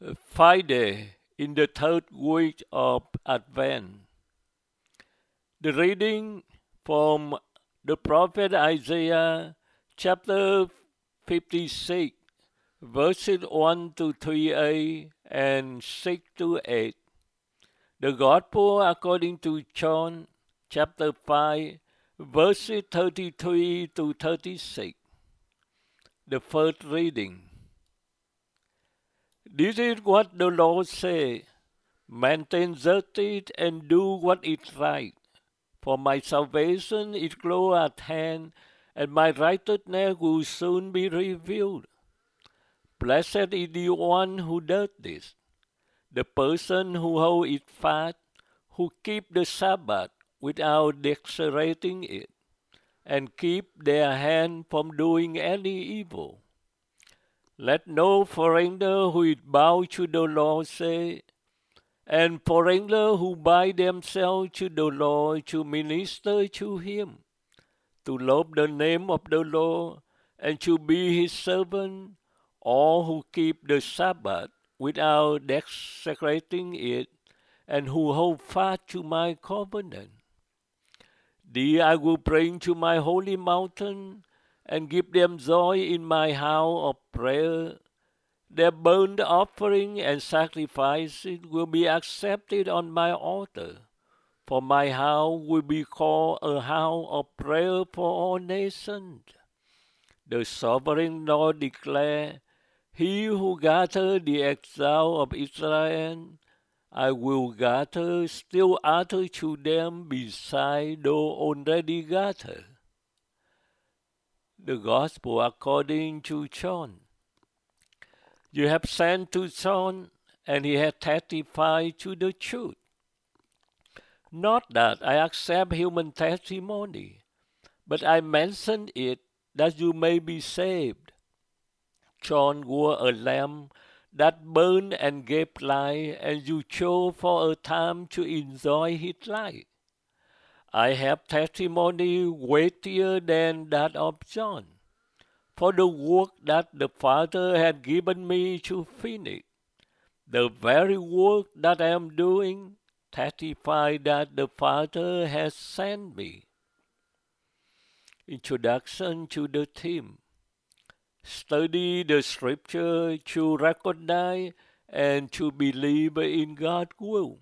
Friday in the third week of Advent. The reading from the prophet Isaiah, chapter 56, verses 1 to 3a and 6 to 8. The Gospel according to John, chapter 5, verses 33 to 36. The first reading. This is what the Lord says: maintain justice and do what is right, for my salvation is close at hand, and my righteousness will soon be revealed. Blessed is the one who does this, the person who holds it fast, who keep the Sabbath without desecrating it, and keep their hand from doing any evil. Let no foreigner who is bound to the Lord say, and foreigners who bind themselves to the Lord to minister to Him, to love the name of the Lord, and to be His servant, all who keep the Sabbath without desecrating it, and who hold fast to my covenant. These I will bring to my holy mountain, and give them joy in my house of prayer. Their burnt offering and sacrifices will be accepted on my altar, for my house will be called a house of prayer for all nations. The sovereign Lord declares, He who gathered the exile of Israel, I will gather still others to them beside those already gathered. The Gospel according to John. You have sent to John, and he has testified to the truth. Not that I accept human testimony, but I mention it that you may be saved. John wore a lamp that burned and gave light, and you chose for a time to enjoy his light. I have testimony weightier than that of John, for the work that the Father had given me to finish, the very work that I am doing, testify that the Father has sent me. Introduction to the theme. Study the Scripture to recognize and to believe in God's will.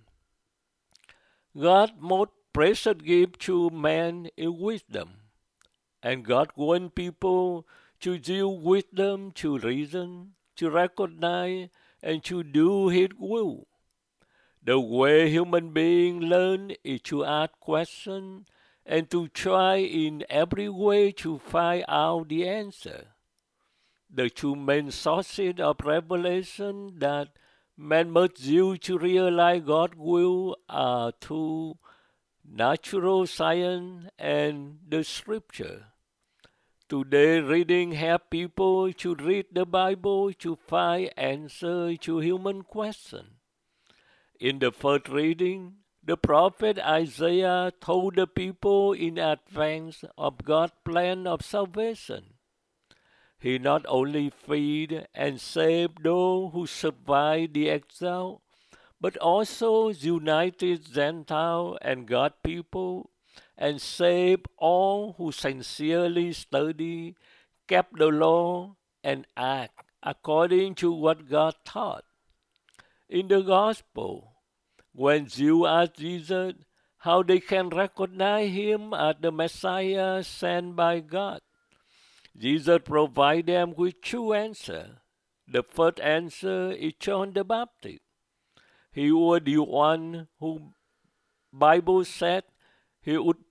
God's most precious gift to man is wisdom, and God wants people to use wisdom to reason, to recognize, and to do His will. The way human beings learn is to ask questions and to try in every way to find out the answer. The two main sources of revelation that man must use to realize God's will are through natural science and the Scripture. Today, reading helps people to read the Bible to find answers to human questions. In the first reading, the prophet Isaiah told the people in advance of God's plan of salvation. He not only freed and saved those who survived the exile, but also united Gentile and God people, and saved all who sincerely study, kept the law, and act according to what God taught. In the Gospel, when Jews ask Jesus how they can recognize Him as the Messiah sent by God, Jesus provides them with two answers. The first answer is John the Baptist. He was the one who Bible said he would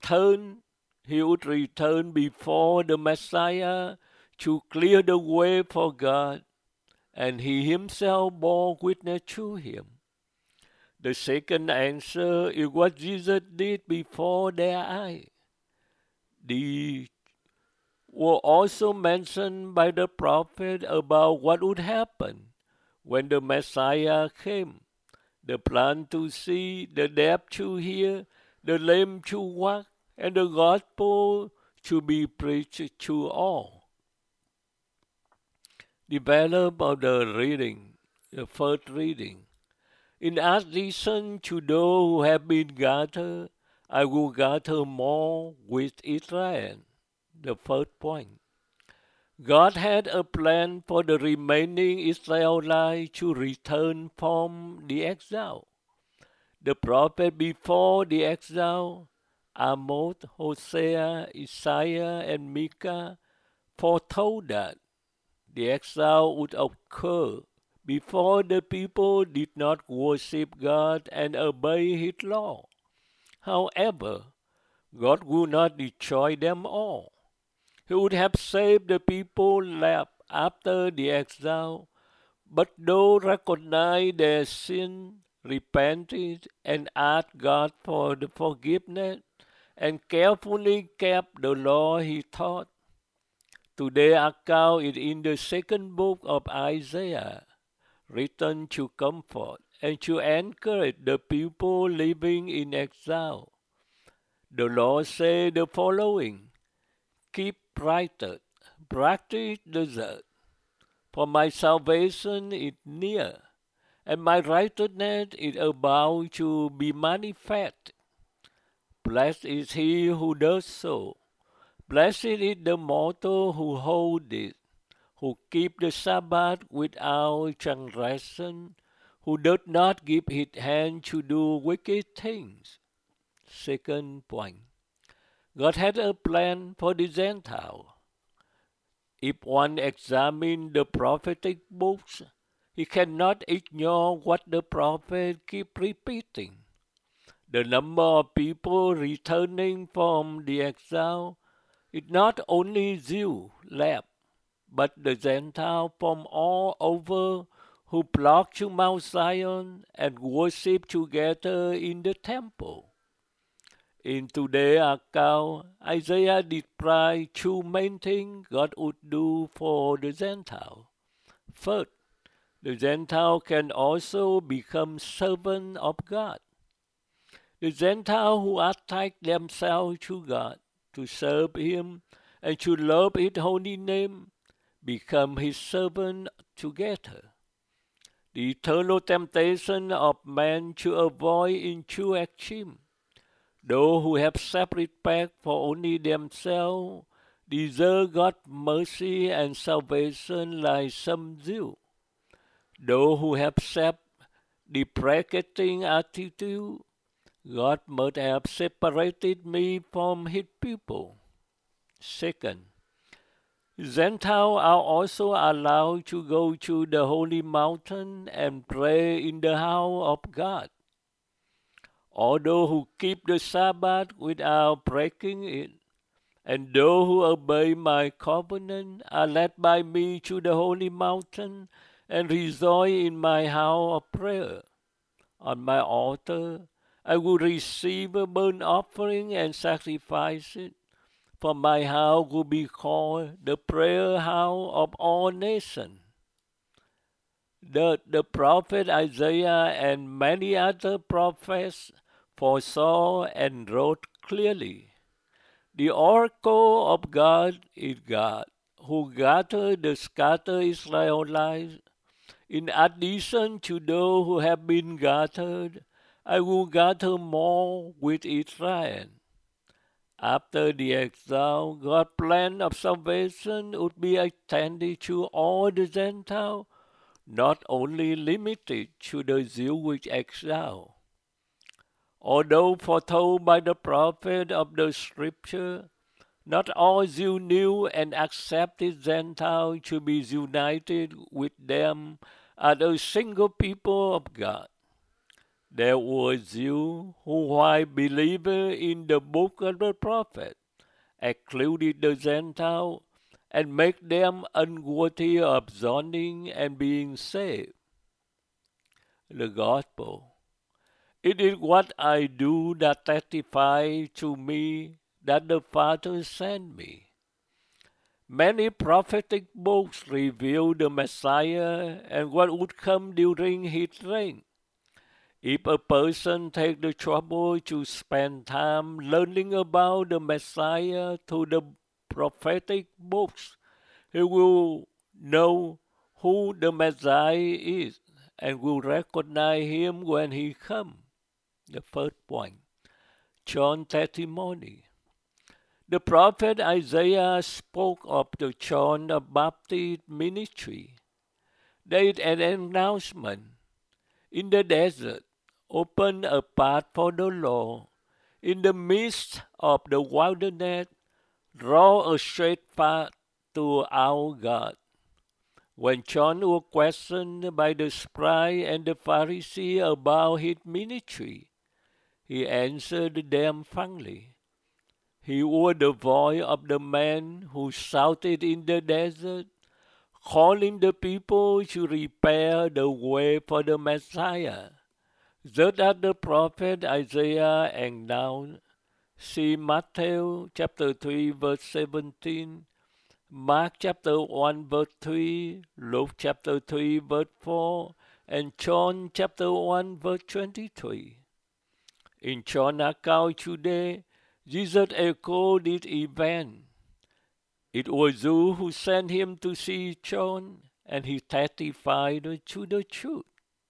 return before the Messiah to clear the way for God, and he himself bore witness to him. The second answer is what Jesus did before their eyes. These were also mentioned by the prophet about what would happen when the Messiah came. The blind to see, the deaf to hear, the lame to walk, and the gospel to be preached to all. Develop of the reading. The first reading. In addition to those who have been gathered, I will gather more with Israel. The first point. God had a plan for the remaining Israelites to return from the exile. The prophet before the exile, Amos, Hosea, Isaiah, and Micah, foretold that the exile would occur before the people did not worship God and obey His law. However, God would not destroy them all. He would have saved the people left after the exile, but those recognized their sin, repented, and asked God for the forgiveness, and carefully kept the law He taught. Today's account is in the second book of Isaiah, written to comfort and to encourage the people living in exile. The Lord said the following: Keep righteous, practice the just, for my salvation is near, and my righteousness is about to be manifest. Blessed is he who does so. Blessed is the mortal who holds it, who keep the Sabbath without transgression, who does not give his hand to do wicked things. Second point. God had a plan for the Gentile. If one examines the prophetic books, he cannot ignore what the prophet keep repeating. The number of people returning from the exile is not only Jews left, but the Gentiles from all over who flock to Mount Zion and worship together in the temple. In today's account, Isaiah describes two main things God would do for the Gentile. First, the Gentile can also become servants of God. The Gentiles who attach themselves to God to serve Him and to love His holy name become His servants together. The eternal temptation of man to avoid interaction. Those who have self-respect for only themselves deserve God's mercy and salvation like some Jews. Those who have self-deprecating attitude, God must have separated me from His people. Second, Gentiles are also allowed to go to the holy mountain and pray in the house of God. All those who keep the Sabbath without breaking it, and those who obey my covenant are led by me to the holy mountain and rejoice in my house of prayer. On my altar I will receive a burnt offering and sacrifice it, for my house will be called the prayer house of all nations. The prophet Isaiah and many other prophets foresaw and wrote clearly. The oracle of God is God, who gathered the scattered Israelites. In addition to those who have been gathered, I will gather more with Israel. After the exile, God's plan of salvation would be extended to all the Gentiles, not only limited to the Jewish exile. Although foretold by the prophet of the Scripture, not all Jews knew and accepted Gentiles to be united with them as a single people of God. There were Jews who, while believing in the book of the prophet, excluded the Gentiles and make them unworthy of joining and being saved. The Gospel. It is what I do that testifies to me that the Father sent me. Many prophetic books reveal the Messiah and what would come during His reign. If a person takes the trouble to spend time learning about the Messiah through the prophetic books, he will know who the Messiah is and will recognize him when he comes. The first point, John's testimony. The prophet Isaiah spoke of the John the Baptist ministry. There is an announcement. In the desert, open a path for the Lord. In the midst of the wilderness, draw a straight path to our God. When John was questioned by the scribes and the Pharisees about his ministry, he answered them frankly. He was the voice of the man who shouted in the desert, calling the people to prepare the way for the Messiah. Just as the prophet Isaiah announced, see Matthew chapter 3 verse 17, Mark chapter 1 verse 3, Luke chapter 3 verse 4, and John chapter 1 verse 23. In John's account today, Jesus echoed this event. It was you who sent him to see John, and he testified to the truth.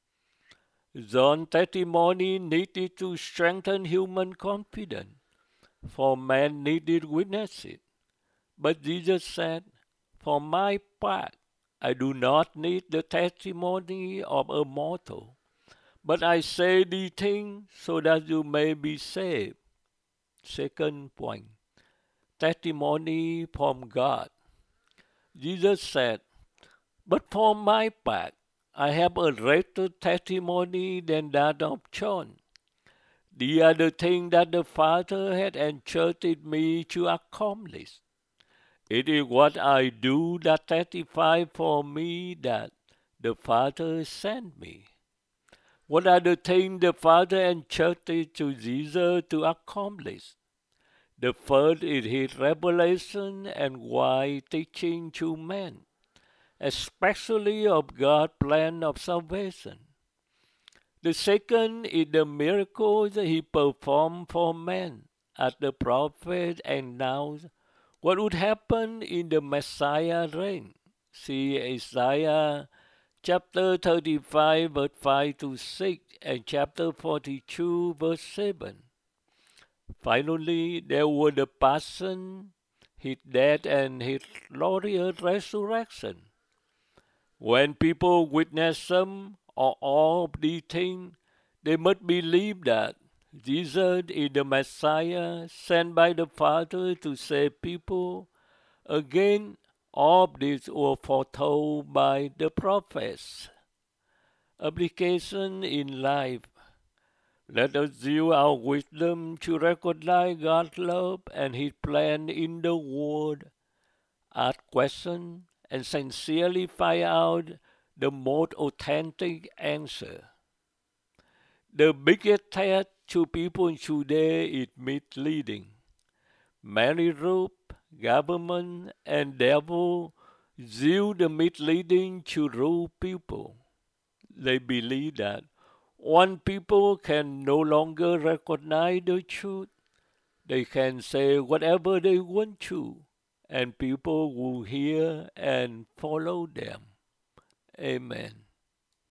John's testimony needed to strengthen human confidence, for man needed witnesses. But Jesus said, for my part, I do not need the testimony of a mortal, but I say these things so that you may be saved. Second point, testimony from God. Jesus said, but for my part, I have a greater testimony than that of John. These are the things that the Father had entrusted me to accomplish. It is what I do that testifies for me that the Father sent me. What are the things the Father entrusted to Jesus to accomplish? The first is his revelation and wise teaching to men, especially of God's plan of salvation. The second is the miracles he performed for men, as the prophet announced what would happen in the Messiah reign. See Isaiah chapter 35 verse 5 to 6 and chapter 42 verse 7. Finally, there was the passion, his death, and his glorious resurrection. When people witness some or all of these things, they must believe that Jesus is the Messiah sent by the Father to save people. Again, all of this was foretold by the prophets. Application in life. Let us use our wisdom to recognize God's love and His plan in the world, ask questions, and sincerely find out the most authentic answer. The biggest threat to people today is misleading. Many groups, government, and devil use the misleading to rule people. They believe that one people can no longer recognize the truth. They can say whatever they want to, and people will hear and follow them. Amen.